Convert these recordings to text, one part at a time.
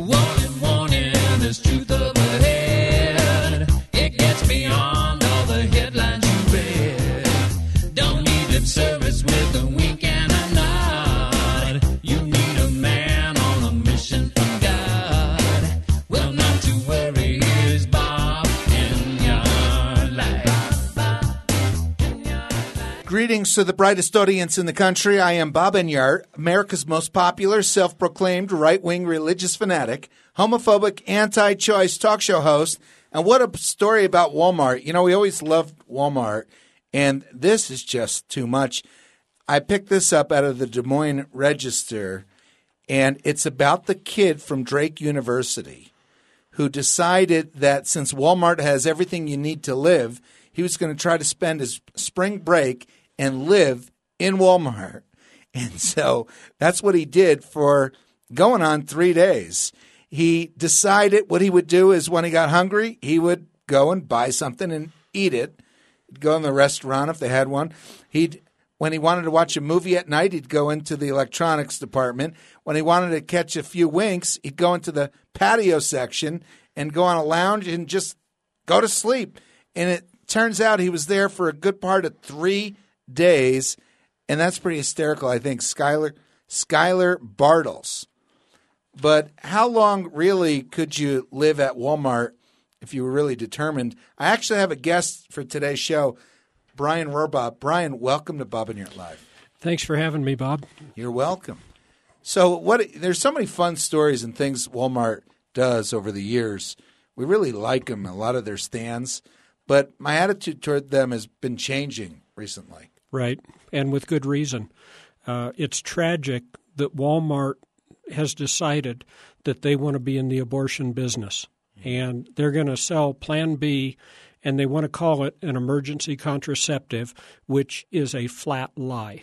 Warning, warning, there's truth up ahead. It gets beyond all the headlines you read. Don't need lip service with a wink and a nod. You need a man on a mission from God. Well, not to worry, here's Bob in your life. Greetings to the brightest audience in the country. I am Bob Enyart, America's most popular, self-proclaimed right-wing religious fanatic, homophobic, anti-choice talk show host. And what a story about Walmart. You know, we always loved Walmart, and this is just too much. I picked this up out of the Des Moines Register, and it's about the kid from Drake University who decided that since Walmart has everything you need to live, he was going to try to spend his spring break and live in Walmart. And so that's what he did for going on 3 days. He decided what he would do is when he got hungry, he would go and buy something and eat it. He'd go in the restaurant if they had one. When he wanted to watch a movie at night, he'd go into the electronics department. When he wanted to catch a few winks, he'd go into the patio section and go on a lounge and just go to sleep. And it turns out he was there for a good part of 3 days, and that's pretty hysterical, I think. Skylar Bartles. But how long really could you live at Walmart if you were really determined? I actually have a guest for today's show, Brian Rohrbaugh. Brian, welcome to Bob and Your Live. Thanks for having me, Bob. You're welcome. So there's so many fun stories and things Walmart does over the years. We really like them, a lot of their stands. But my attitude toward them has been changing recently. Right, and with good reason. It's tragic that Walmart has decided that they want to be in the abortion business. And they're going to sell Plan B, and they want to call it an emergency contraceptive, which is a flat lie.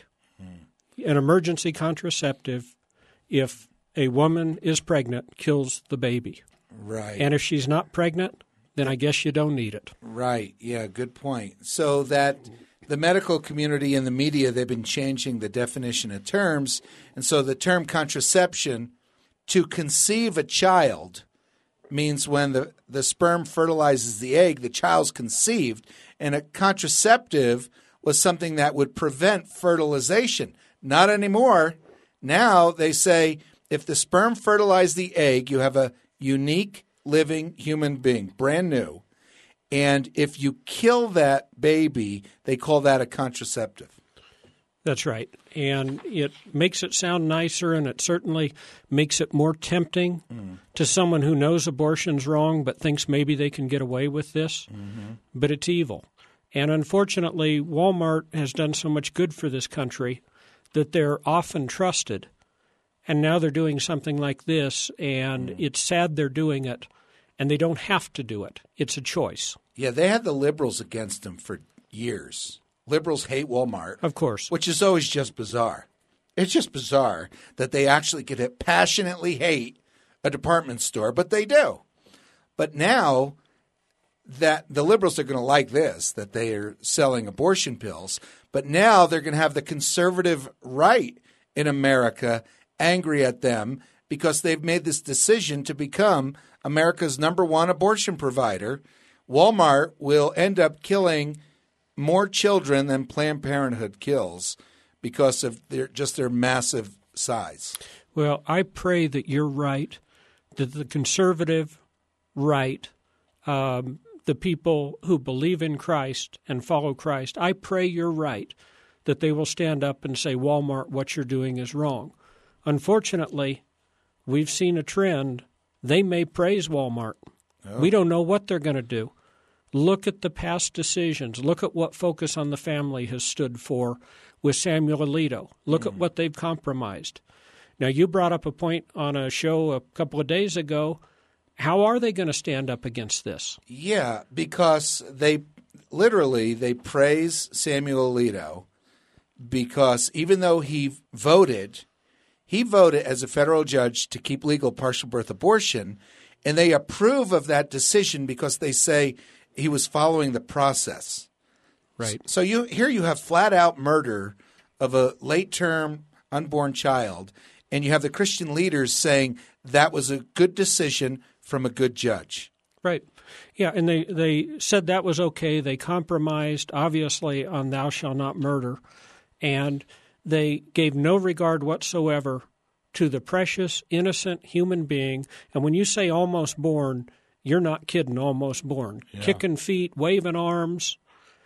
An emergency contraceptive, if a woman is pregnant, kills the baby. Right. And if she's not pregnant, then I guess you don't need it. Right. Yeah, good point. So that the medical community and the media, they've been changing the definition of terms. And so the term contraception, to conceive a child, means when the sperm fertilizes the egg, the child's conceived. And a contraceptive was something that would prevent fertilization. Not anymore. Now they say if the sperm fertilized the egg, you have a unique living human being, brand new. And if you kill that baby, they call that a contraceptive. That's right. And it makes it sound nicer, and it certainly makes it more tempting to someone who knows abortion's wrong but thinks maybe they can get away with this. But it's evil. And unfortunately, Walmart has done so much good for this country that they're often trusted. And now they're doing something like this, and it's sad they're doing it, and they don't have to do it. It's a choice. Yeah, they had the liberals against them for years. Liberals hate Walmart. Of course. Which is always just bizarre. It's just bizarre that they actually could passionately hate a department store, but they do. But now that the liberals are going to like this, that they are selling abortion pills, but now they're going to have the conservative right in America angry at them because they've made this decision to become America's #1 abortion provider. Walmart will end up killing more children than Planned Parenthood kills because of their massive size. Well, I pray that you're right, that the conservative right, the people who believe in Christ and follow Christ, I pray you're right, that they will stand up and say, Walmart, what you're doing is wrong. Unfortunately, we've seen a trend. They may praise Walmart. Oh. We don't know what they're going to do. Look at the past decisions. Look at what Focus on the Family has stood for with Samuel Alito. Look at what they've compromised. Now, you brought up a point on a show a couple of days ago. How are they going to stand up against this? Yeah, because they praise Samuel Alito because even though he voted as a federal judge to keep legal partial birth abortion, and they approve of that decision because they say he was following the process. Right. So you have flat-out murder of a late-term unborn child, and you have the Christian leaders saying that was a good decision from a good judge. Right. Yeah, and they said that was okay. They compromised, obviously, on thou shalt not murder, and they gave no regard whatsoever to the precious, innocent human being. And when you say almost born, you're not kidding, almost born. Yeah. Kicking feet, waving arms,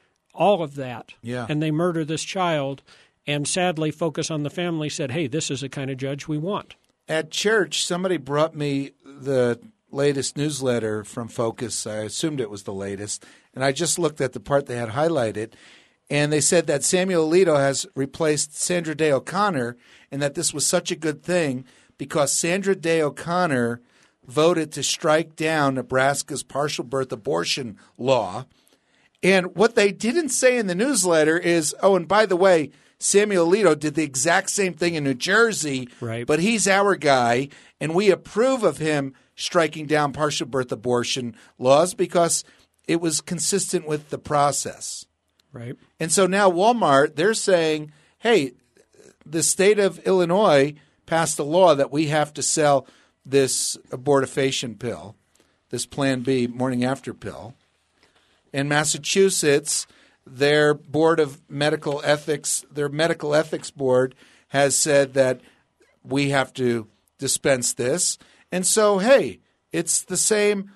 all of that. Yeah. And they murder this child, and sadly, Focus on the Family said, hey, this is the kind of judge we want. At church, somebody brought me the latest newsletter from Focus. I assumed it was the latest. And I just looked at the part they had highlighted. And they said that Samuel Alito has replaced Sandra Day O'Connor, and that this was such a good thing because Sandra Day O'Connor voted to strike down Nebraska's partial birth abortion law. And what they didn't say in the newsletter is, oh, and by the way, Samuel Alito did the exact same thing in New Jersey, right. But he's our guy, and we approve of him striking down partial birth abortion laws because it was consistent with the process. Right. And so now Walmart, they're saying, hey, the state of Illinois passed a law that we have to sell this abortifacient pill, this Plan B morning after pill. In Massachusetts, their board of medical ethics, their medical ethics board has said that we have to dispense this. And so, hey, it's the same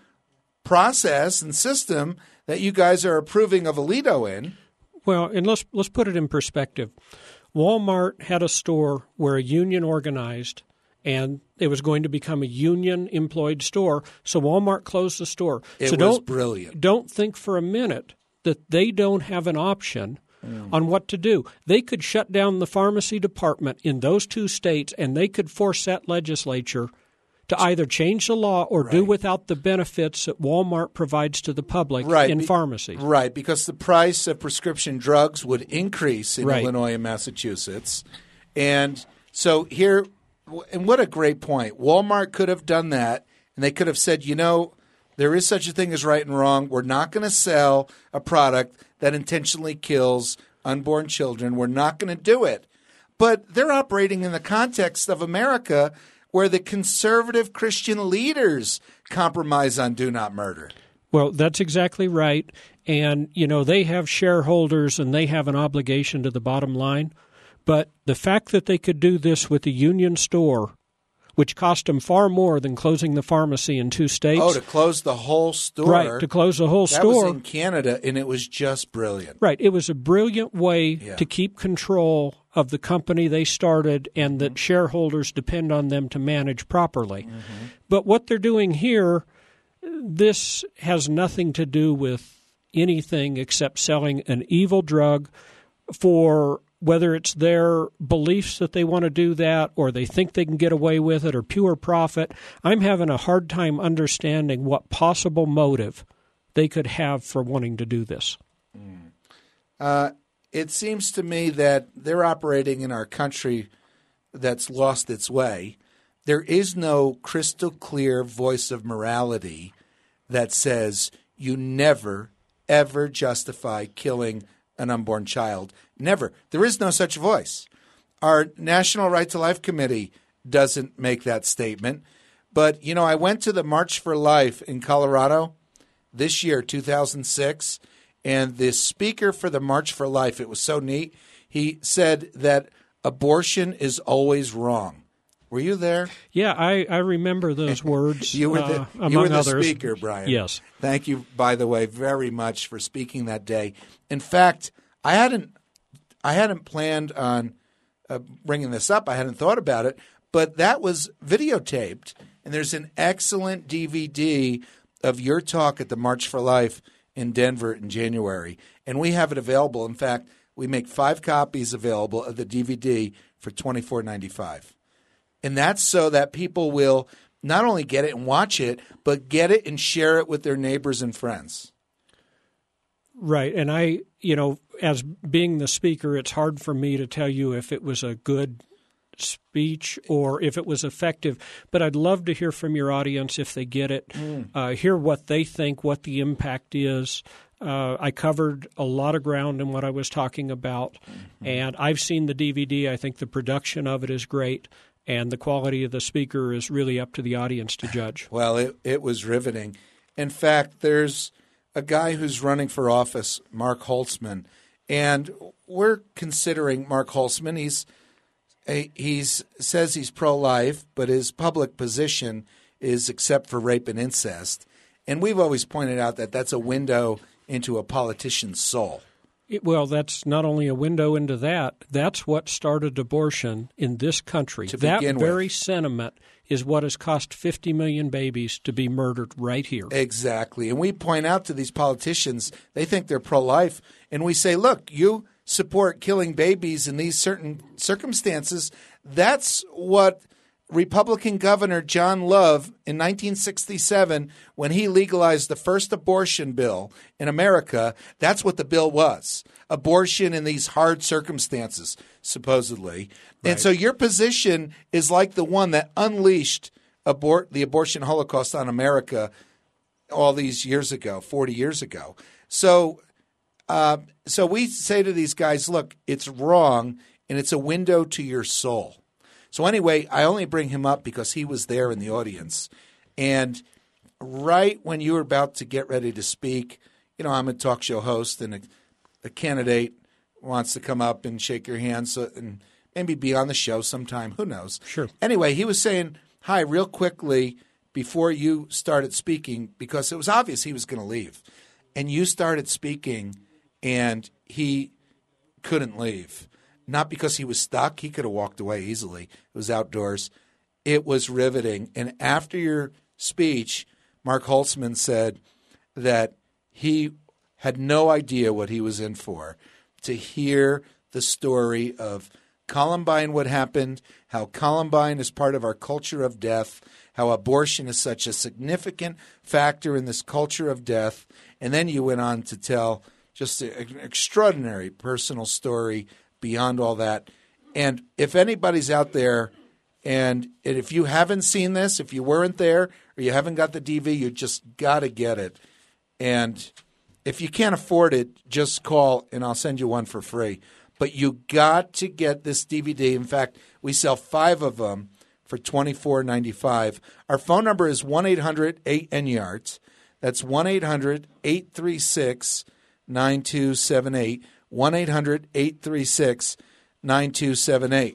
process and system that you guys are approving of Alito in. Well, and let's put it in perspective. Walmart had a store where a union organized, and it was going to become a union-employed store, so Walmart closed the store. It was brilliant. Don't think for a minute that they don't have an option on what to do. They could shut down the pharmacy department in those two states, and they could force that legislature to either change the law or do without the benefits that Walmart provides to the public in pharmacies. Right, because the price of prescription drugs would increase in Illinois and Massachusetts. And so here, and what a great point. Walmart could have done that, and they could have said, you know, there is such a thing as right and wrong. We're not going to sell a product that intentionally kills unborn children. We're not going to do it. But they're operating in the context of America where the conservative Christian leaders compromise on do not murder. Well, that's exactly right. And, you know, they have shareholders and they have an obligation to the bottom line. But the fact that they could do this with a union store, which cost them far more than closing the pharmacy in two states. Oh, to close the whole store. Right, to close the whole store. That was in Canada, and it was just brilliant. Right. It was a brilliant way to keep control of the company they started and that shareholders depend on them to manage properly. But what they're doing here, this has nothing to do with anything except selling an evil drug for whether it's their beliefs that they want to do that or they think they can get away with it or pure profit. I'm having a hard time understanding what possible motive they could have for wanting to do this. It seems to me that they're operating in our country that's lost its way. There is no crystal clear voice of morality that says you never, ever justify killing an unborn child. Never. There is no such voice. Our National Right to Life Committee doesn't make that statement. But, you know, I went to the March for Life in Colorado this year, 2006, and the speaker for the March for Life, it was so neat, he said that abortion is always wrong. Were you there? Yeah, I remember those words. You were the others. speaker, Brian. Yes. Thank you, by the way, very much for speaking that day. In fact, I hadn't planned on bringing this up. I hadn't thought about it, but that was videotaped, and there's an excellent DVD of your talk at the March for Life in Denver in January, and we have it available. In fact, we make 5 copies available of the DVD for $24.95. And that's so that people will not only get it and watch it, but get it and share it with their neighbors and friends. Right. And I, you know, as being the speaker, it's hard for me to tell you if it was a good speech or if it was effective. But I'd love to hear from your audience if they get it, hear what they think, what the impact is. I covered a lot of ground in what I was talking about, and I've seen the DVD. I think the production of it is great. and the quality of the speaker is really up to the audience to judge. Well, it was riveting. In fact, there's a guy who's running for office, Mark Holtzman, and we're considering Mark Holtzman. He says he's pro-life, but his public position is except for rape and incest. And we've always pointed out that that's a window into a politician's soul. Well, that's not only a window into that. That's what started abortion in this country. That very sentiment is what has cost 50 million babies to be murdered right here. Exactly. And we point out to these politicians, they think they're pro-life, and we say, look, you support killing babies in these certain circumstances. That's what Republican Governor John Love in 1967, when he legalized the first abortion bill in America, that's what the bill was. Abortion in these hard circumstances, supposedly. Right. And so your position is like the one that unleashed the abortion holocaust on America all these years ago, 40 years ago. So we say to these guys, look, it's wrong, and it's a window to your soul. So anyway, I only bring him up because he was there in the audience. And right when you were about to get ready to speak, I'm a talk show host, and a candidate wants to come up and shake your hand and maybe be on the show sometime. Who knows? Sure. Anyway, he was saying hi real quickly before you started speaking because it was obvious he was going to leave. And you started speaking, and he couldn't leave. Not because he was stuck. He could have walked away easily. It was outdoors. It was riveting. And after your speech, Mark Holtzman said that he had no idea what he was in for, to hear the story of Columbine, what happened, how Columbine is part of our culture of death, how abortion is such a significant factor in this culture of death. And then you went on to tell just an extraordinary personal story beyond all that. And if anybody's out there, and if you haven't seen this, if you weren't there or you haven't got the DV, you just got to get it. And if you can't afford it, just call and I'll send you one for free. But you got to get this DVD. In fact, we sell 5 of them for $24.95. Our phone number is 1-800-8-NYARDS. That's 1-800-836-9278. 1-800-836-9278.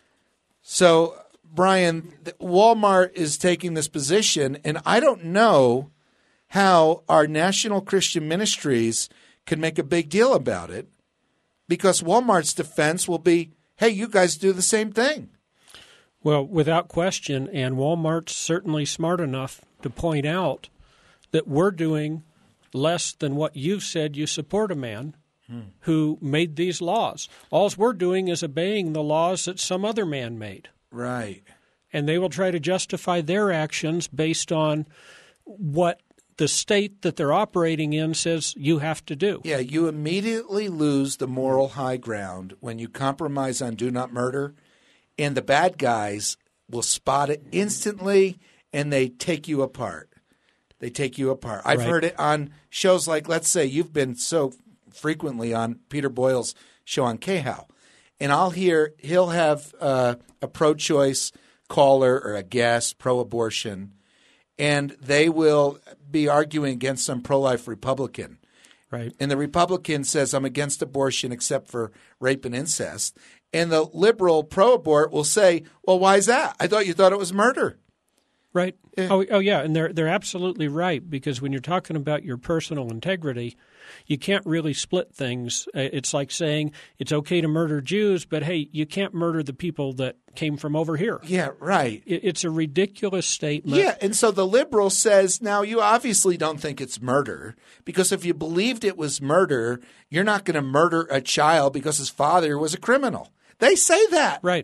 So, Brian, Walmart is taking this position, and I don't know how our National Christian Ministries can make a big deal about it, because Walmart's defense will be, hey, you guys do the same thing. Well, without question, and Walmart's certainly smart enough to point out that we're doing less than what you said you support a man who made these laws. All we're doing is obeying the laws that some other man made. Right. And they will try to justify their actions based on what the state that they're operating in says you have to do. Yeah, you immediately lose the moral high ground when you compromise on do not murder, and the bad guys will spot it instantly, and they take you apart. They take you apart. I've heard it on shows like, let's say, you've been so frequently on Peter Boyle's show on KHOW, and he'll have a pro-choice caller or a guest, pro-abortion, and they will be arguing against some pro-life Republican. Right. And the Republican says, I'm against abortion except for rape and incest. And the liberal pro-abort will say, well, why is that? I thought you thought it was murder. Right. Yeah. Oh, yeah, and they're absolutely right, because when you're talking about your personal integrity, you can't really split things. It's like saying it's okay to murder Jews, but hey, you can't murder the people that came from over here. Yeah, right. It's a ridiculous statement. Yeah, and so the liberal says, now you obviously don't think it's murder, because if you believed it was murder, you're not going to murder a child because his father was a criminal. They say that. Right.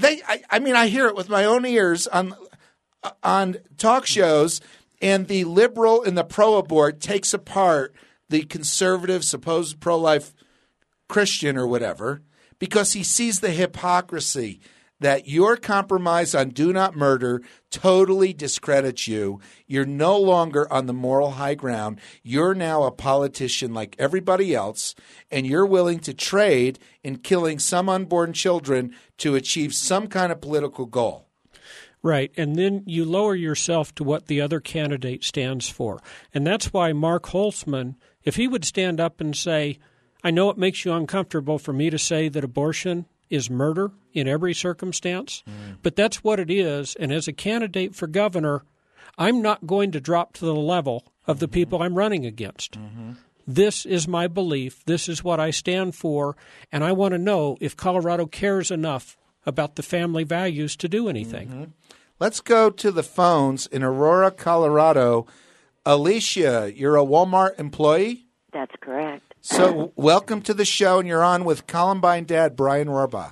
I hear it with my own ears on talk shows, and the liberal and the pro-abort takes apart the conservative, supposed pro-life Christian or whatever, because he sees the hypocrisy that your compromise on do not murder totally discredits you. You're no longer on the moral high ground. You're now a politician like everybody else, and you're willing to trade in killing some unborn children to achieve some kind of political goal. Right, and then you lower yourself to what the other candidate stands for. And that's why Mark Holtzman, if he would stand up and say, I know it makes you uncomfortable for me to say that abortion is murder in every circumstance, but that's what it is. And as a candidate for governor, I'm not going to drop to the level of the people I'm running against. This is my belief. This is what I stand for. And I want to know if Colorado cares enough about the family values to do anything. Let's go to the phones in Aurora, Colorado. Alicia, you're a Walmart employee? That's correct. So welcome to the show, and you're on with Columbine Dad, Brian Rohrbaugh.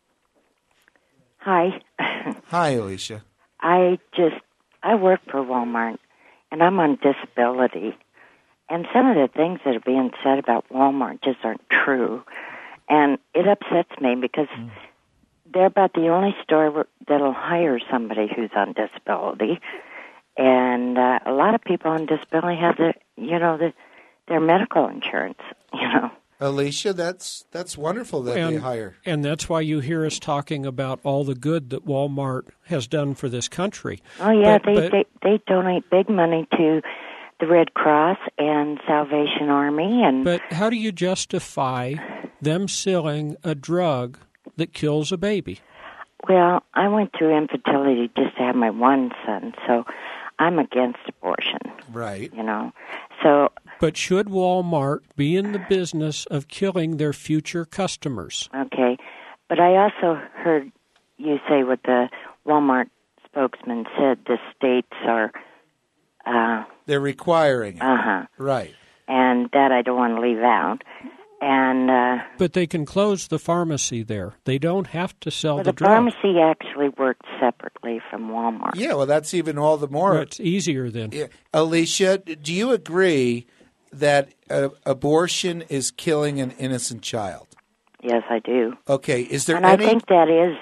Hi. Hi, Alicia. I work for Walmart, and I'm on disability. And some of the things that are being said about Walmart just aren't true. And it upsets me because they're about the only store that'll hire somebody who's on disability. And a lot of people on disability have their medical insurance, Alicia, that's wonderful that they hire. And that's why you hear us talking about all the good that Walmart has done for this country. Oh, yeah, they donate big money to the Red Cross and Salvation Army. But how do you justify them selling a drug that kills a baby? Well, I went through infertility just to have my one son, so I'm against abortion. Right. So. But should Walmart be in the business of killing their future customers? Okay. But I also heard you say what the Walmart spokesman said, the states are... they're requiring it. Right. And that I don't want to leave out. And but they can close the pharmacy there. They don't have to sell the drug. The pharmacy actually works separately from Walmart. Yeah, well, that's even all the more. Well, it's easier then. Yeah. Alicia, do you agree that abortion is killing an innocent child? Yes, I do. Okay, is there and any... I think that is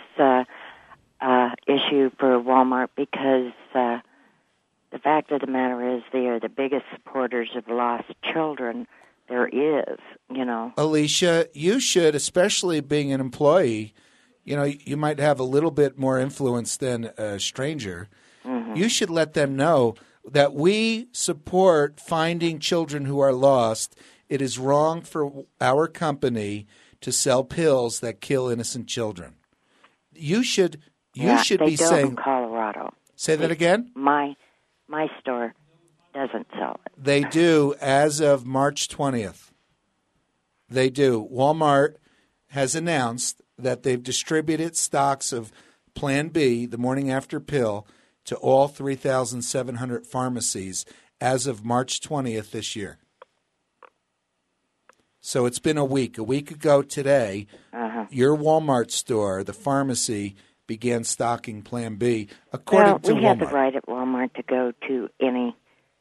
issue for Walmart because the fact of the matter is they are the biggest supporters of lost children there is, Alicia, you should, especially being an employee, you might have a little bit more influence than a stranger. You should let them know that we support finding children who are lost. It is wrong for our company to sell pills that kill innocent children. You should be they don't saying in Colorado. Say that again? My store doesn't sell it. They do as of March 20th. They do. Walmart has announced that they've distributed stocks of Plan B, the morning after pill, to all 3,700 pharmacies as of March 20th this year. So it's been a week. A week ago today, your Walmart store, the pharmacy, began stocking Plan B, according to Walmart. We have the right at Walmart to go to any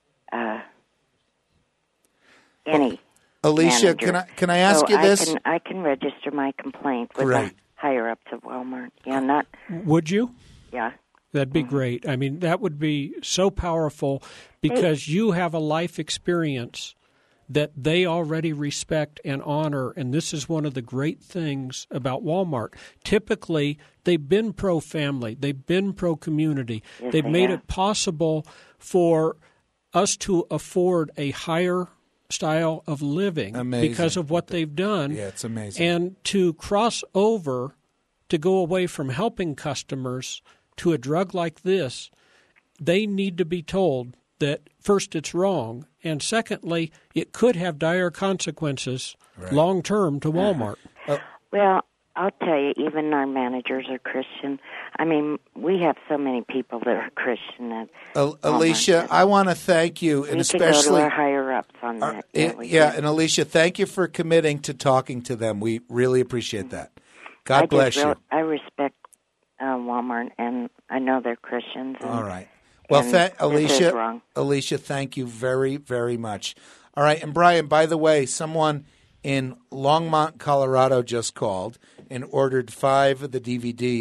Alicia, manager. can I ask you this? I can register my complaint with the higher ups of Walmart. Yeah, Would you? Yeah. That'd be great. I mean, that would be so powerful because you have a life experience that they already respect and honor, and this is one of the great things about Walmart. Typically, they've been pro-family. They've been pro-community. Yes, they've made it possible for us to afford a higher style of living because of what they've done. Yeah, it's amazing. And to cross over, to go away from helping customers to a drug like this, they need to be told that, first, it's wrong, and secondly, it could have dire consequences long-term to Walmart. Well, I'll tell you, even our managers are Christian. I mean, we have so many people that are Christian. At Alicia, I want to thank you, and especially can go to our higher-ups on that. And Alicia, thank you for committing to talking to them. We really appreciate that. God bless you. I respect Walmart, and I know they're Christians. All right. Well, Alicia, thank you very, very much. All right, and Brian, by the way, someone in Longmont, Colorado just called and ordered 5 of the DVDs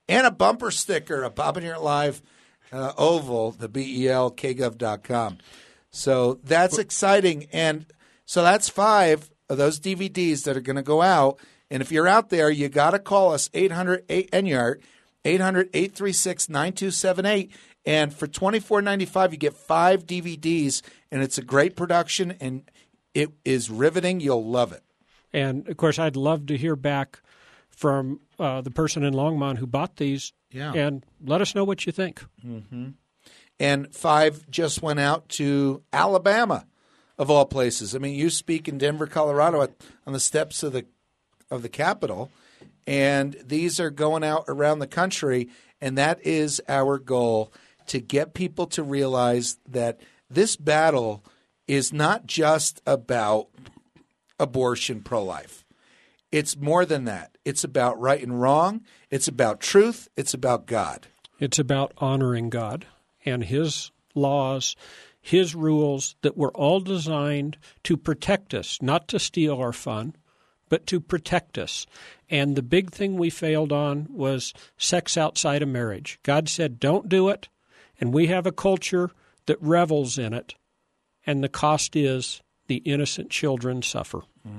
and a bumper sticker, a Bob and Your Live oval, the BEL, KGov.com. So that's exciting. And so that's 5 of those DVDs that are going to go out. And if you're out there, you got to call us, 800-NYARD, 800-836-9278. And for $24.95, you get 5 DVDs, and it's a great production, and it is riveting. You'll love it. And, of course, I'd love to hear back from the person in Longmont who bought these, and let us know what you think. Mm-hmm. And 5 just went out to Alabama, of all places. I mean, you speak in Denver, Colorado, on the steps of the Capitol, and these are going out around the country, and that is our goal, to get people to realize that this battle is not just about abortion, pro-life. It's more than that. It's about right and wrong. It's about truth. It's about God. It's about honoring God and His laws, His rules that were all designed to protect us, not to steal our fun, but to protect us. And the big thing we failed on was sex outside of marriage. God said, don't do it. And we have a culture that revels in it. And the cost is the innocent children suffer.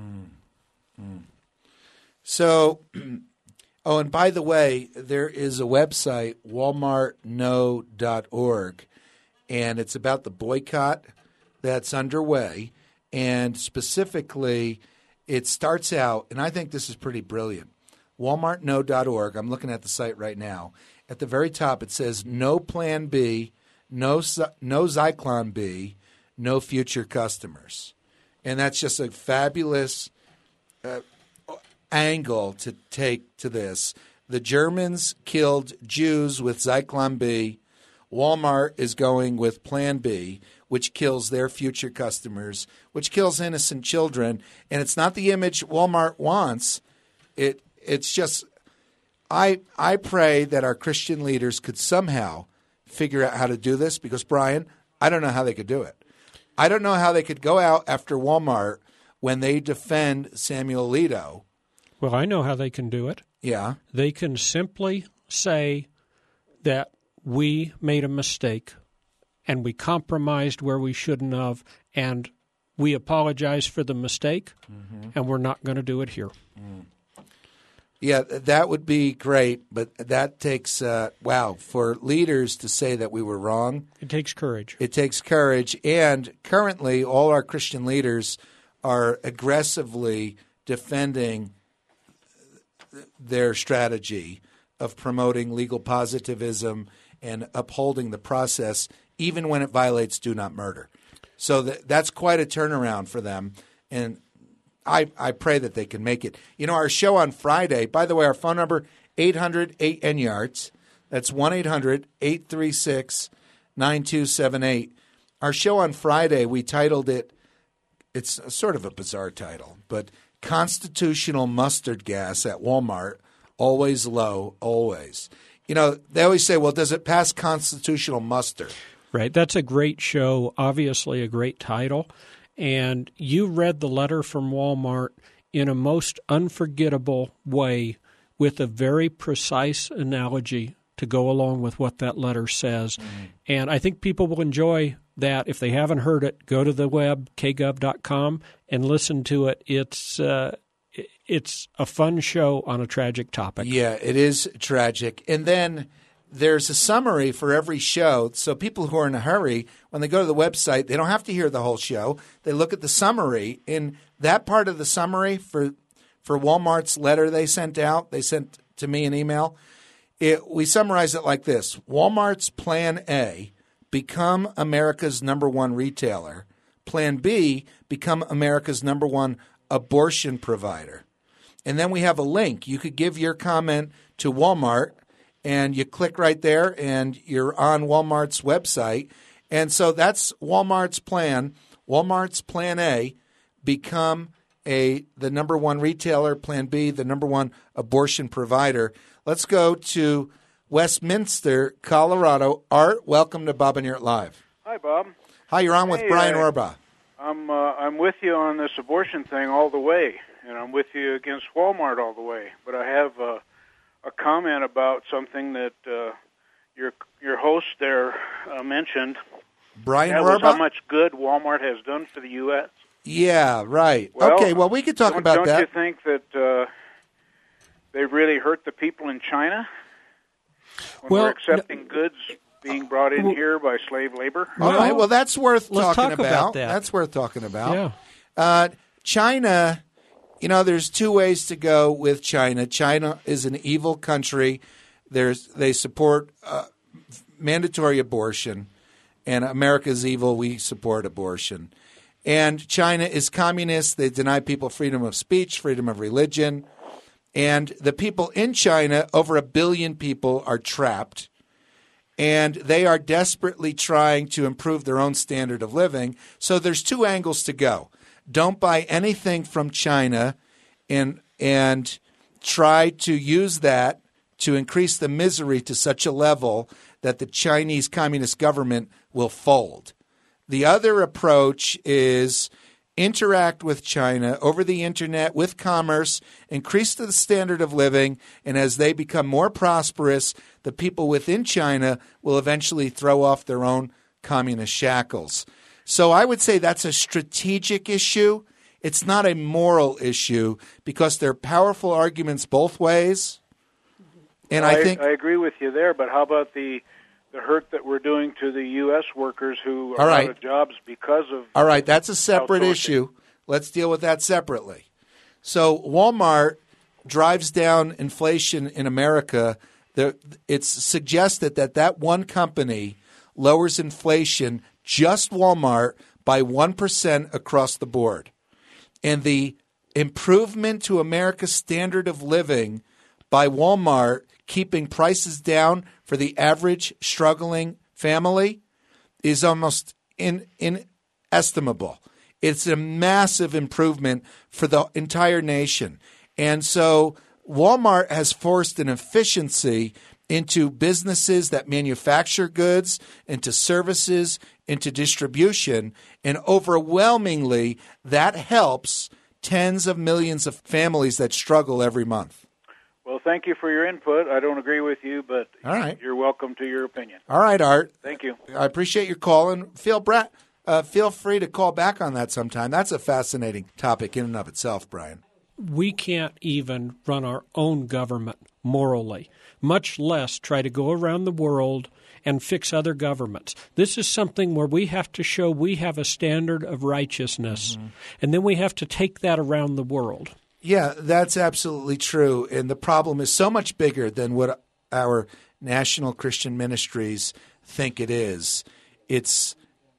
So, and by the way, there is a website, walmartno.org, and it's about the boycott that's underway. And specifically, it starts out, and I think this is pretty brilliant, walmartno.org. I'm looking at the site right now. At the very top, it says, no Plan B, no Zyklon B, no future customers. And that's just a fabulous angle to take to this. The Germans killed Jews with Zyklon B. Walmart is going with Plan B, which kills their future customers, which kills innocent children. And it's not the image Walmart wants. It's just, I pray that our Christian leaders could somehow figure out how to do this, because, Brian, I don't know how they could do it. I don't know how they could go out after Walmart when they defend Samuel Alito. Well, I know how they can do it. Yeah. They can simply say that we made a mistake and we compromised where we shouldn't have, and we apologize for the mistake, and we're not going to do it here. Yeah, that would be great, but that takes, for leaders to say that we were wrong. It takes courage. It takes courage, and currently all our Christian leaders are aggressively defending their strategy of promoting legal positivism and upholding the process, even when it violates do not murder. So that's quite a turnaround for them, and I pray that they can make it. You know, our show on Friday, by the way, our phone number, 800-8NYARDS. That's 1-800-836-9278. Our show on Friday, we titled it, it's sort of a bizarre title, but Constitutional Mustard Gas at Walmart, always low, always. You know, they always say, well, does it pass constitutional muster? Right. That's a great show, obviously a great title. And you read the letter from Walmart in a most unforgettable way with a very precise analogy to go along with what that letter says. And I think people will enjoy that. If they haven't heard it, go to the web, kgov.com, and listen to it. It's a fun show on a tragic topic. Yeah, it is tragic. And then there's a summary for every show. So people who are in a hurry, when they go to the website, they don't have to hear the whole show. They look at the summary. In that part of the summary for Walmart's letter they sent out, they sent to me an email, we summarize it like this. Walmart's Plan A, become America's #1 retailer. Plan B, become America's #1 abortion provider. And then we have a link. You could give your comment to Walmart, and you click right there, and you're on Walmart's website. And so that's Walmart's plan. Walmart's Plan A, become the #1 retailer. Plan B, the #1 abortion provider. Let's go to Westminster, Colorado. Art, welcome to Bob and Yurt Live. Hi, Bob. Hi, you're on with Brian Orbaugh. I'm with you on this abortion thing all the way, and I'm with you against Walmart all the way. But I have a a comment about something that your host there mentioned. Brian That was Rohrbach? how much good Walmart has done for the U.S. Yeah, right. Well, okay, well, we could talk about don't that. you think that they've really hurt the people in China when Well, we're accepting goods being brought in here by slave labor? All right, well, that's worth let's talking talk about that. That's worth talking about. Yeah. China, there's two ways to go with China. China is an evil country. They support mandatory abortion, and America's evil. We support abortion. And China is communist. They deny people freedom of speech, freedom of religion. And the people in China, over 1 billion people, are trapped. And they are desperately trying to improve their own standard of living. So there's two angles to go. Don't buy anything from China and try to use that to increase the misery to such a level that the Chinese Communist government will fold. The other approach is interact with China over the internet with commerce, increase the standard of living, and as they become more prosperous, the people within China will eventually throw off their own communist shackles. So I would say that's a strategic issue. It's not a moral issue because there are powerful arguments both ways. And I think I agree with you there, but how about the hurt that we're doing to the U.S. workers who are out of jobs because of All right, that's a separate outsourcing? issue. Let's deal with that separately. So Walmart drives down inflation in America. It's suggested that one company lowers inflation, just Walmart, by 1% across the board. And the improvement to America's standard of living by Walmart keeping prices down for the average struggling family is almost inestimable. It's a massive improvement for the entire nation. And so Walmart has forced an efficiency into businesses that manufacture goods, into services, into distribution, and overwhelmingly that helps tens of millions of families that struggle every month. Well, thank you for your input. I don't agree with you, but All right. You're welcome to your opinion. All right, Art. Thank you. I appreciate your call, and feel free to call back on that sometime. That's a fascinating topic in and of itself, Brian. We can't even run our own government morally, much less try to go around the world and fix other governments. This is something where we have to show we have a standard of righteousness, and then we have to take that around the world. Yeah, that's absolutely true. And the problem is so much bigger than what our national Christian ministries think it is. It's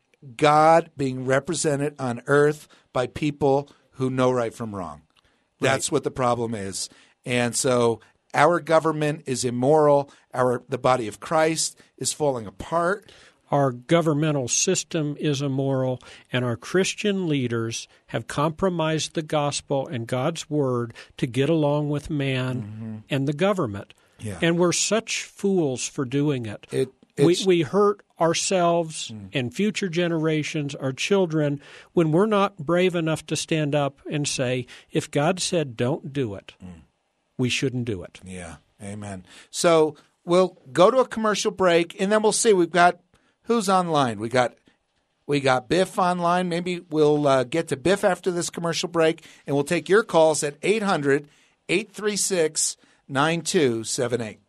God being represented on earth by people who know right from wrong. That's what the problem is. And so our government is immoral. The body of Christ is falling apart. Our governmental system is immoral, and our Christian leaders have compromised the gospel and God's word to get along with man and the government. Yeah. And we're such fools for doing it. It's We hurt ourselves and future generations, our children, when we're not brave enough to stand up and say, if God said don't do it, we shouldn't do it. Yeah, amen. So we'll go to a commercial break, and then we'll see. We've got who's online. We got Biff online. Maybe we'll get to Biff after this commercial break, and we'll take your calls at 800-836-9278.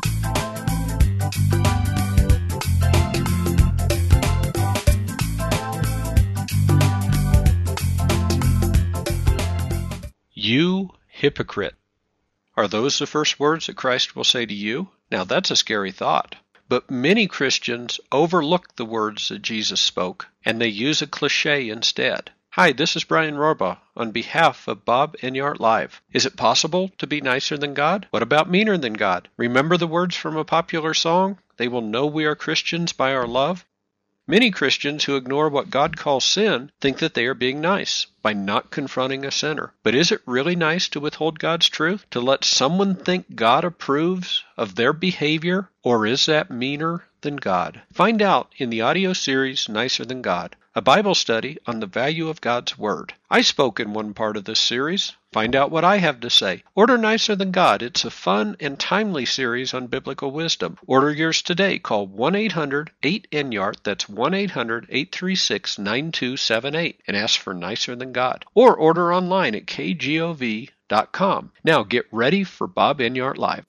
You hypocrite. Are those the first words that Christ will say to you? Now that's a scary thought. But many Christians overlook the words that Jesus spoke, and they use a cliche instead. Hi, this is Brian Rohrbach on behalf of Bob Enyart Live. Is it possible to be nicer than God? What about meaner than God? Remember the words from a popular song? They will know we are Christians by our love. Many Christians who ignore what God calls sin think that they are being nice. by not confronting a sinner. But is it really nice to withhold God's truth? To let someone think God approves of their behavior? Or is that meaner than God? Find out in the audio series Nicer Than God, a Bible study on the value of God's Word. I spoke in one part of this series. Find out what I have to say. Order Nicer Than God. It's a fun and timely series on biblical wisdom. Order yours today. Call 1-800-8-NYART. That's 1-800-836-9278 and ask for Nicer Than God. Or order online at kgov.com. Now get ready for Bob Enyart Live.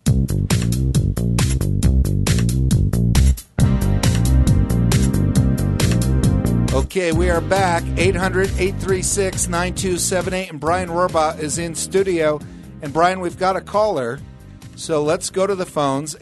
Okay, we are back. 800-836-9278, and Brian Rohrbaugh is in studio. And Brian, we've got a caller, so let's go to the phones.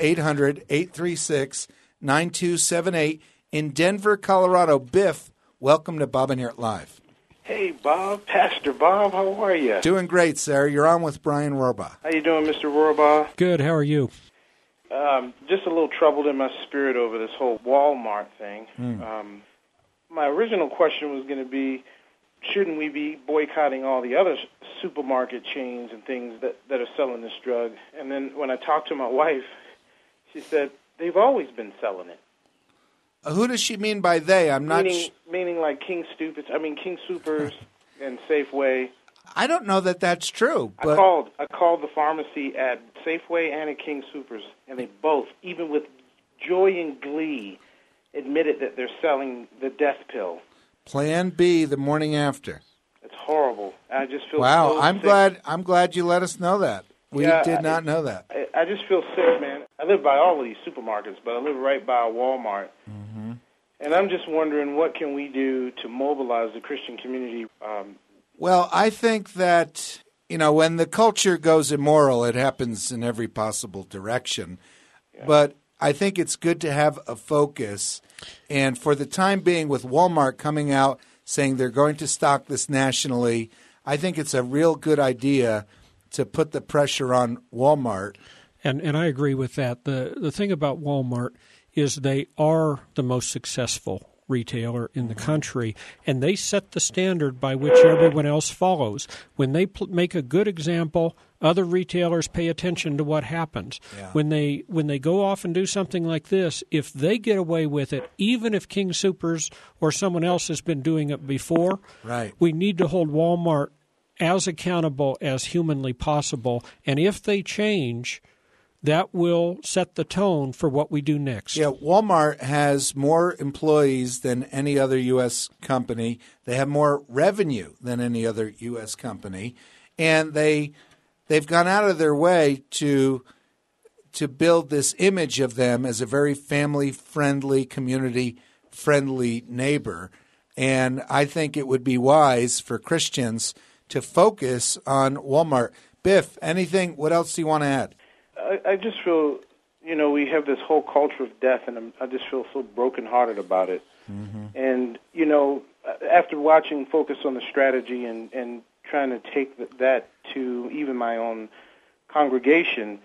800-836-9278 in Denver, Colorado. Biff, welcome to Bob Enyart Live. Hey, Bob, Pastor Bob, how are you? Doing great, sir. You're on with Brian Rohrbaugh. How you doing, Mr. Rohrbaugh? Good. How are you? Just a little troubled in my spirit over this whole Walmart thing. My original question was going to be, shouldn't we be boycotting all the other supermarket chains and things that are selling this drug? And then when I talked to my wife, she said, they've always been selling it. Who does she mean by they? I'm not meaning like King Soopers and Safeway. I don't know that that's true. But I called the pharmacy at Safeway and at King Soopers, and they both, even with joy and glee, admitted that they're selling the death pill. Plan B the morning after. It's horrible. I just feel wow. So I'm sick. glad you let us know that. We did not know that. I just feel sick, man. I live by all of these supermarkets, but I live right by a Walmart. Mm-hmm. And I'm just wondering, what can we do to mobilize the Christian community? Well, I think that, when the culture goes immoral, it happens in every possible direction. Yeah. But I think it's good to have a focus. And for the time being, with Walmart coming out saying they're going to stock this nationally, I think it's a real good idea to put the pressure on Walmart. And I agree with that. The thing about Walmart is they are the most successful retailer in the country, and they set the standard by which everyone else follows. When they make a good example, other retailers pay attention to what happens. Yeah. When they go off and do something like this, if they get away with it, even if King Soopers or someone else has been doing it before, right, we need to hold Walmart as accountable as humanly possible. And if they change, that will set the tone for what we do next. Yeah, Walmart has more employees than any other U.S. company. They have more revenue than any other U.S. company. And they've gone out of their way to build this image of them as a very family-friendly, community-friendly neighbor. And I think it would be wise for Christians to focus on Walmart. Biff, anything? What else do you want to add? I just feel, we have this whole culture of death, and I just feel so brokenhearted about it. Mm-hmm. And, after watching Focus on the Strategy and trying to take that to even my own congregation,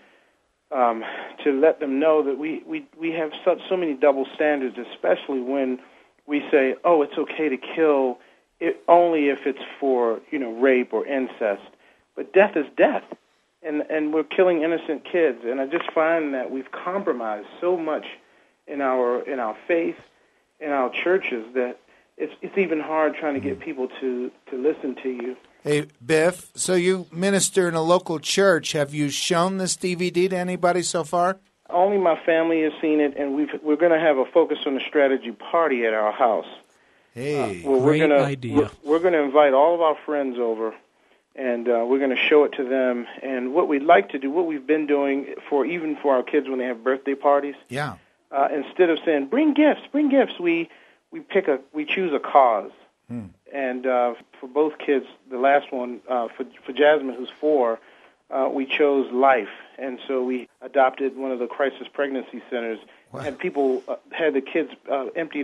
to let them know that we have so many double standards, especially when we say, oh, it's okay to kill it only if it's for, rape or incest. But death is death. And we're killing innocent kids, and I just find that we've compromised so much in our faith, in our churches, that it's even hard trying to get people to listen to you. Hey, Biff, so you minister in a local church. Have you shown this DVD to anybody so far? Only my family has seen it, and we're going to have a Focus on the Strategy party at our house. Hey, great idea. We're going to invite all of our friends over, and we're going to show it to them. And what we'd like to do, what we've been doing even for our kids when they have birthday parties, instead of saying bring gifts, we choose a cause. And for both kids, the last one for Jasmine, who's 4, we chose life, and so we adopted one of the crisis pregnancy centers. Wow. And people had the kids empty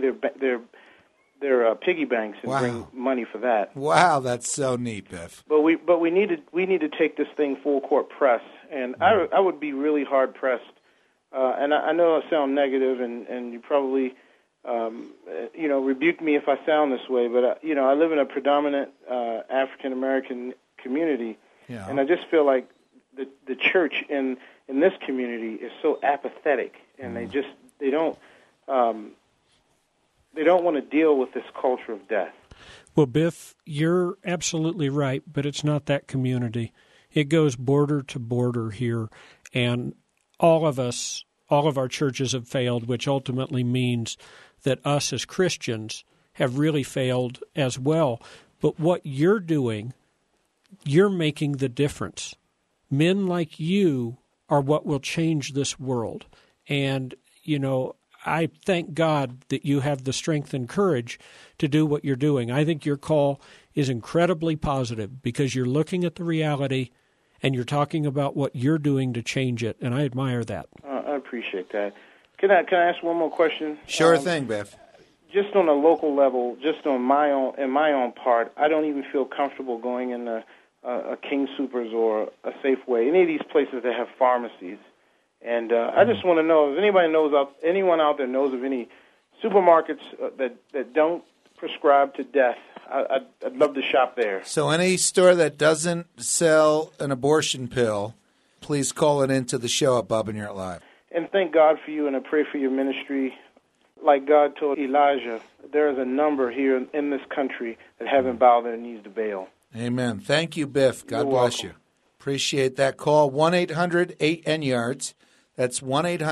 their piggy banks and bring money for that. Wow, that's so neat, Biff. But we need to take this thing full court press, and I would be really hard pressed. And I know I sound negative, and you probably rebuke me if I sound this way, but I live in a predominant African American community, and I just feel like the church in this community is so apathetic, and they don't want to deal with this culture of death. Well, Biff, you're absolutely right, but it's not that community. It goes border to border here, and all of our churches have failed, which ultimately means that us as Christians have really failed as well. But what you're doing, you're making the difference. Men like you are what will change this world. And, I thank God that you have the strength and courage to do what you're doing. I think your call is incredibly positive because you're looking at the reality and you're talking about what you're doing to change it, and I admire that. I appreciate that. Can I ask one more question? Sure thing, Biff. Just on a local level, just in my own part, I don't even feel comfortable going in a King Soopers or a Safeway, any of these places that have pharmacies. And I just want to know if anyone out there knows of any supermarkets that don't prescribe to death. I'd love to shop there. So any store that doesn't sell an abortion pill, please call it into the show at Bob and Yurt Live. And thank God for you, and I pray for your ministry. Like God told Elijah, there is a number here in this country that haven't bowed their knees to Baal. Amen. Thank you, Biff. God bless you. Appreciate that call. 1-800-8-NYARDS. That's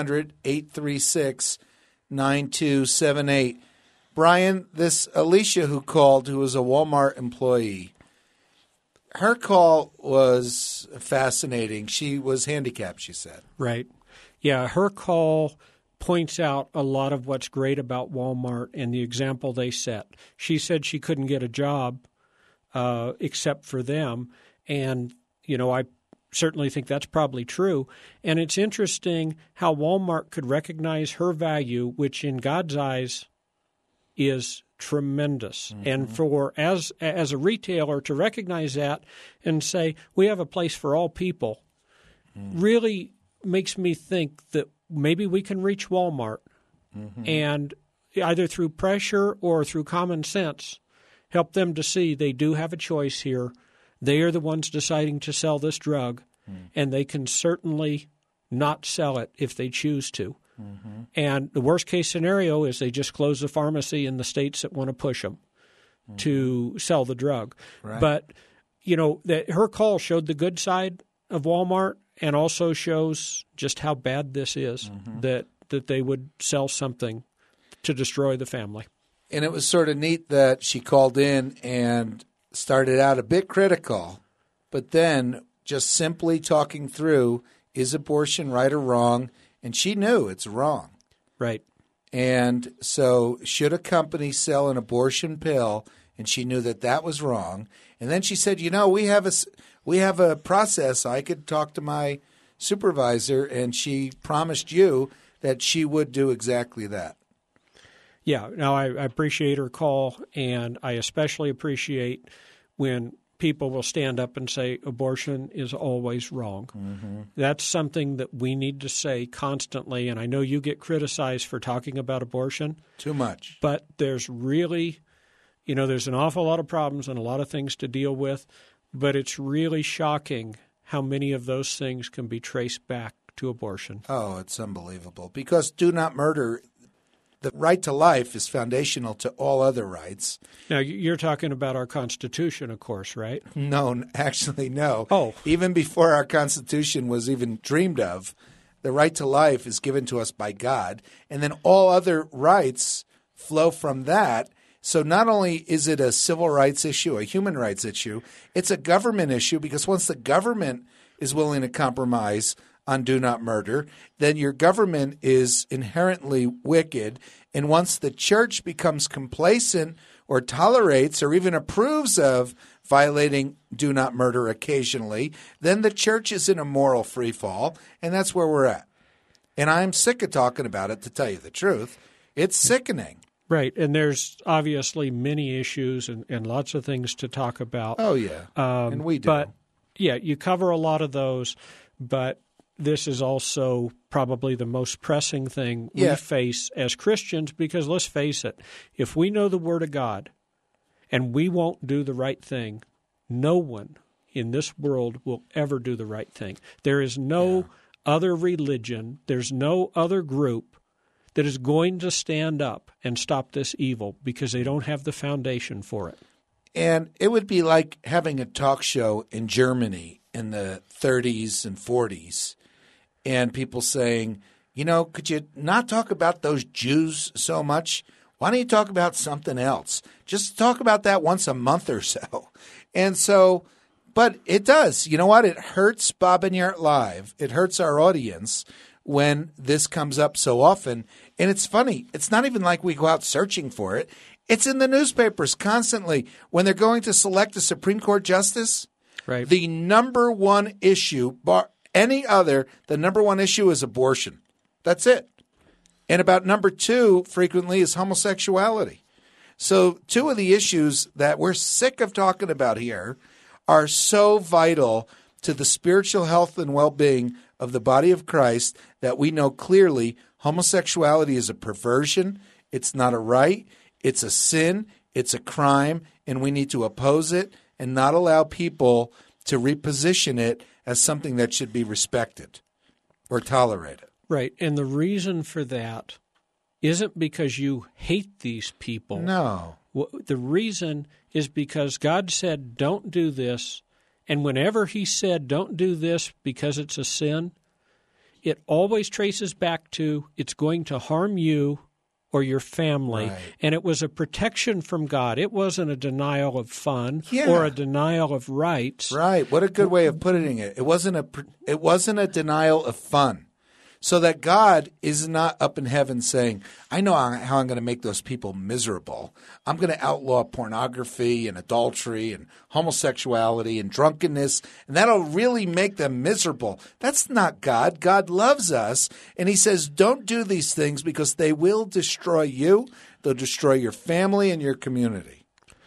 1-800-836-9278. Brian, this Alicia who called, who was a Walmart employee, her call was fascinating. She was handicapped, she said. Right. Yeah, her call points out a lot of what's great about Walmart and the example they set. She said she couldn't get a job except for them, and, I certainly think that's probably true. And it's interesting how Walmart could recognize her value, which in God's eyes is tremendous. Mm-hmm. And for as a retailer to recognize that and say, we have a place for all people, really makes me think that maybe we can reach Walmart and either through pressure or through common sense, help them to see they do have a choice here. They are the ones deciding to sell this drug, and they can certainly not sell it if they choose to. Mm-hmm. And the worst-case scenario is they just close the pharmacy in the states that want to push them to sell the drug. Right. But, that her call showed the good side of Walmart and also shows just how bad this is, that they would sell something to destroy the family. And it was sort of neat that she called in and started out a bit critical, but then just simply talking through, is abortion right or wrong? And she knew it's wrong. Right. And so should a company sell an abortion pill? And she knew that was wrong. And then she said, we have a process. I could talk to my supervisor, and she promised you that she would do exactly that. Yeah, no, I appreciate her call, and I especially appreciate when people will stand up and say abortion is always wrong. Mm-hmm. That's something that we need to say constantly, and I know you get criticized for talking about abortion. Too much. But there's really, there's an awful lot of problems and a lot of things to deal with, but it's really shocking how many of those things can be traced back to abortion. Oh, it's unbelievable. Because do not murder, the right to life is foundational to all other rights. Now, you're talking about our Constitution, of course, right? No, actually, no. Oh. Even before our Constitution was even dreamed of, the right to life is given to us by God, and then all other rights flow from that. So not only is it a civil rights issue, a human rights issue, it's a government issue, because once the government is willing to compromise on do not murder, then your government is inherently wicked. And once the church becomes complacent or tolerates or even approves of violating do not murder occasionally, then the church is in a moral free fall, and that's where we're at. And I'm sick of talking about it, to tell you the truth. It's sickening. Right, and there's obviously many issues and lots of things to talk about. Oh, yeah, and we do. But, yeah, you cover a lot of those, but this is also probably the most pressing thing we face as Christians, because let's face it, if we know the Word of God and we won't do the right thing, no one in this world will ever do the right thing. There is no other religion, there's no other group that is going to stand up and stop this evil because they don't have the foundation for it. And it would be like having a talk show in Germany in the 30s and 40s and people saying, you know, could you not talk about those Jews so much? Why don't you talk about something else? Just talk about that once a month or so. And so, but it does. You know what? It hurts Bob and Yart Live. It hurts our audience when this comes up so often. And it's funny. It's not even like we go out searching for it. It's in the newspapers constantly. When they're going to select a Supreme Court justice, the number one issue, bar any other, the number one issue is abortion. That's it. And about number two frequently is homosexuality. So two of the issues that we're sick of talking about here are so vital to the spiritual health and well-being of the body of Christ that we know clearly homosexuality is a perversion. It's not a right. It's a sin. It's a crime. And we need to oppose it and not allow people to reposition it as something that should be respected or tolerated. Right. And the reason for that isn't because you hate these people. No. The reason is because God said, don't do this. And whenever he said, don't do this because it's a sin, it always traces back to it's going to harm you or your family. Right. And it was a protection from God. It wasn't a denial of fun or a denial of rights. Right. What a good way of putting it. It wasn't a denial of fun. So that God is not up in heaven saying, I know how I'm going to make those people miserable. I'm going to outlaw pornography and adultery and homosexuality and drunkenness, and that'll really make them miserable. That's not God. God loves us, and he says, don't do these things because they will destroy you. They'll destroy your family and your community.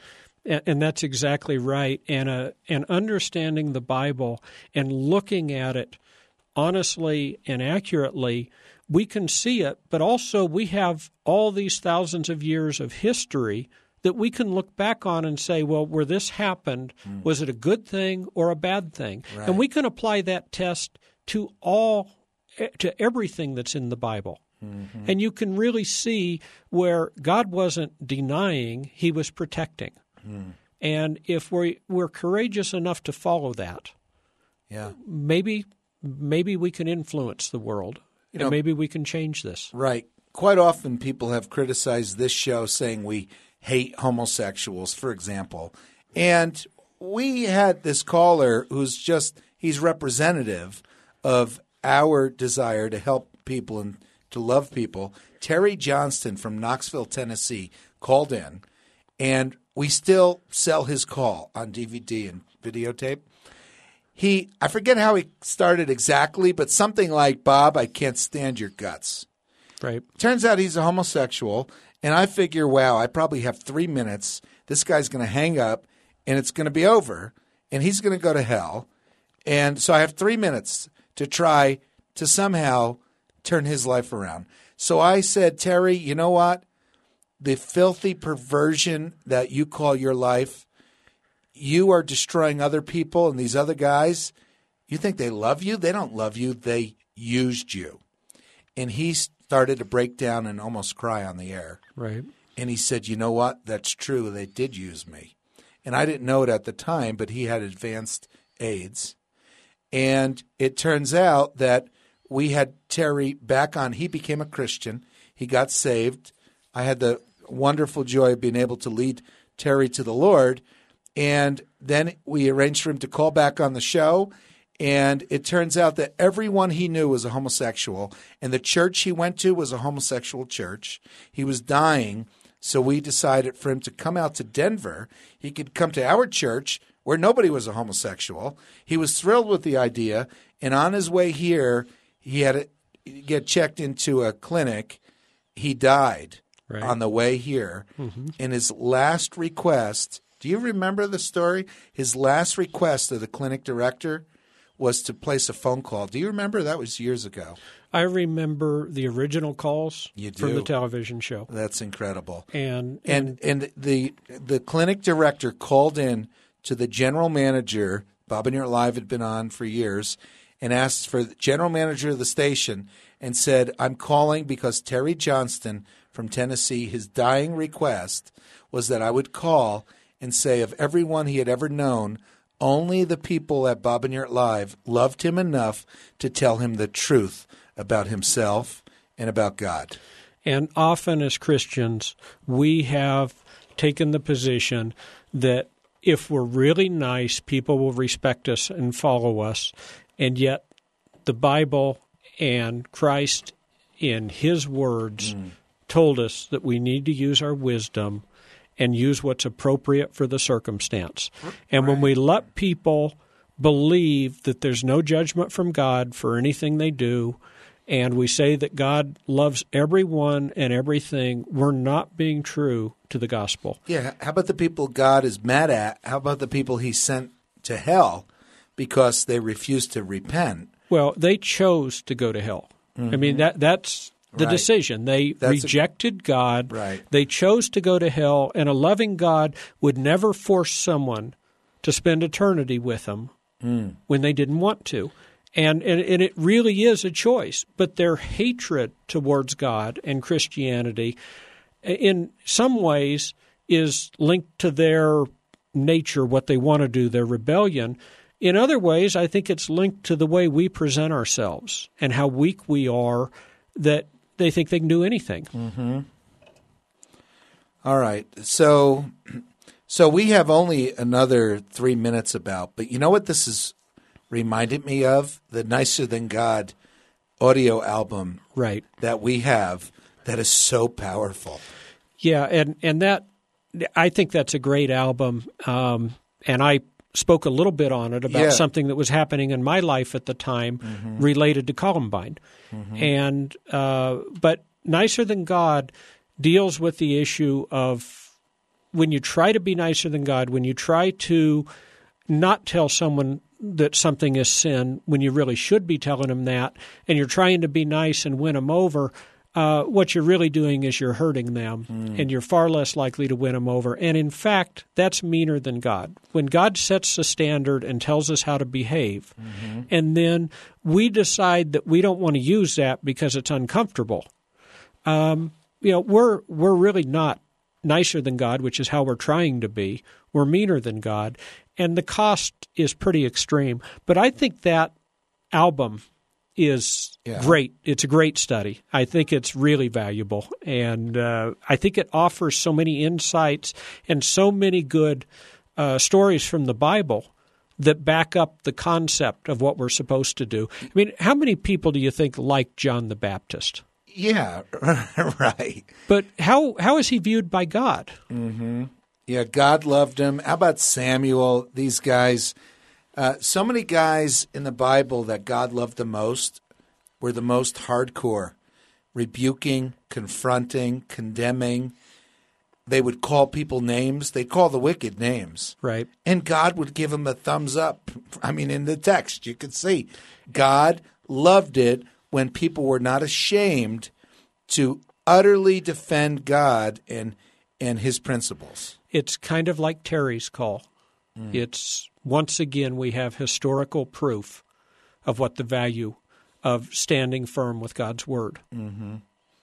And that's exactly right. And understanding the Bible and looking at it honestly and accurately, we can see it, but also we have all these thousands of years of history that we can look back on and say, well, where this happened, was it a good thing or a bad thing? Right. And we can apply that test to everything that's in the Bible. Mm-hmm. And you can really see where God wasn't denying, he was protecting. And if we're courageous enough to follow that, maybe we can influence the world, and maybe we can change this. Right. Quite often people have criticized this show saying we hate homosexuals, for example. And we had this caller he's representative of our desire to help people and to love people. Terry Johnston from Knoxville, Tennessee, called in, and we still sell his call on DVD and videotape. I forget how he started exactly, but something like, Bob, I can't stand your guts. Right. Turns out he's a homosexual, and I figure, wow, I probably have 3 minutes. This guy's going to hang up, and it's going to be over, and he's going to go to hell. And so I have 3 minutes to try to somehow turn his life around. So I said, Terry, you know what? The filthy perversion that you call your life, you are destroying other people, and these other guys, you think they love you? They don't love you. They used you. And he started to break down and almost cry on the air. Right. And he said, you know what? That's true. They did use me. And I didn't know it at the time, but he had advanced AIDS. And it turns out that we had Terry back on. He became a Christian. He got saved. I had the wonderful joy of being able to lead Terry to the Lord. And then we arranged for him to call back on the show. And it turns out that everyone he knew was a homosexual. And the church he went to was a homosexual church. He was dying. So we decided for him to come out to Denver. He could come to our church where nobody was a homosexual. He was thrilled with the idea. And on his way here, he had to get checked into a clinic. He died on the way here. Mm-hmm. And his last request, do you remember the story? His last request of the clinic director was to place a phone call. Do you remember? That was years ago. I remember the original calls from the television show. That's incredible. And the clinic director called in to the general manager. Bob and Your Live had been on for years, and asked for the general manager of the station and said, I'm calling because Terry Johnston from Tennessee, his dying request was that I would call and say of everyone he had ever known, only the people at Bob and Your Live loved him enough to tell him the truth about himself and about God. And often as Christians, we have taken the position that if we're really nice, people will respect us and follow us. And yet the Bible and Christ in his words told us that we need to use our wisdom and use what's appropriate for the circumstance. And when we let people believe that there's no judgment from God for anything they do, and we say that God loves everyone and everything, we're not being true to the gospel. Yeah, how about the people God is mad at? How about the people he sent to hell because they refused to repent? Well, they chose to go to hell. I mean, that's the decision. They rejected God. Right. They chose to go to hell, and a loving God would never force someone to spend eternity with them when they didn't want to. And it really is a choice. But their hatred towards God and Christianity in some ways is linked to their nature, what they want to do, their rebellion. In other ways, I think it's linked to the way we present ourselves and how weak we are, that they think they can do anything. Mm-hmm. All right. So we have only another 3 minutes about, but you know what this is reminded me of? The Nicer Than God audio album that we have that is so powerful. Yeah, and that I think that's a great album, and I spoke a little bit on it about something that was happening in my life at the time related to Columbine. And but Nicer Than God deals with the issue of when you try to be nicer than God, when you try to not tell someone that something is sin when you really should be telling them that, and you're trying to be nice and win them over, what you're really doing is you're hurting them, and you're far less likely to win them over. And in fact, that's meaner than God. When God sets the standard and tells us how to behave, and then we decide that we don't want to use that because it's uncomfortable, we're really not nicer than God, which is how we're trying to be. We're meaner than God, and the cost is pretty extreme. But I think that album is great. It's a great study. I think it's really valuable, and I think it offers so many insights and so many good stories from the Bible that back up the concept of what we're supposed to do. I mean, how many people do you think like John the Baptist? Yeah, right. But how is he viewed by God? Mm-hmm. Yeah, God loved him. How about Samuel? These guys, so many guys in the Bible that God loved the most were the most hardcore, rebuking, confronting, condemning. They would call people names. They'd call the wicked names. Right. And God would give them a thumbs up. I mean, in the text, you could see God loved it when people were not ashamed to utterly defend God and his principles. It's kind of like Terry's call. It's, once again, we have historical proof of what the value of standing firm with God's Word. Mm-hmm.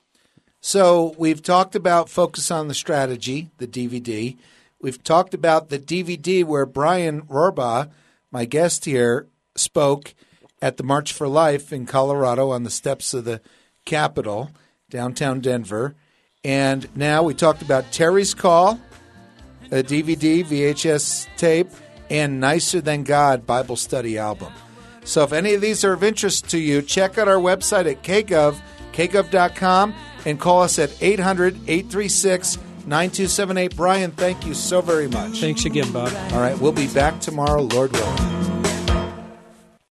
So we've talked about Focus on the Strategy, the DVD. We've talked about the DVD where Brian Rohrbaugh, my guest here, spoke at the March for Life in Colorado on the steps of the Capitol, downtown Denver. And now we talked about Terry's Call, a DVD, VHS tape, and Nicer Than God Bible study album. So if any of these are of interest to you, check out our website at kgov.com, and call us at 800-836-9278. Brian, thank you so very much. Thanks again, Bob. All right, we'll be back tomorrow, Lord willing.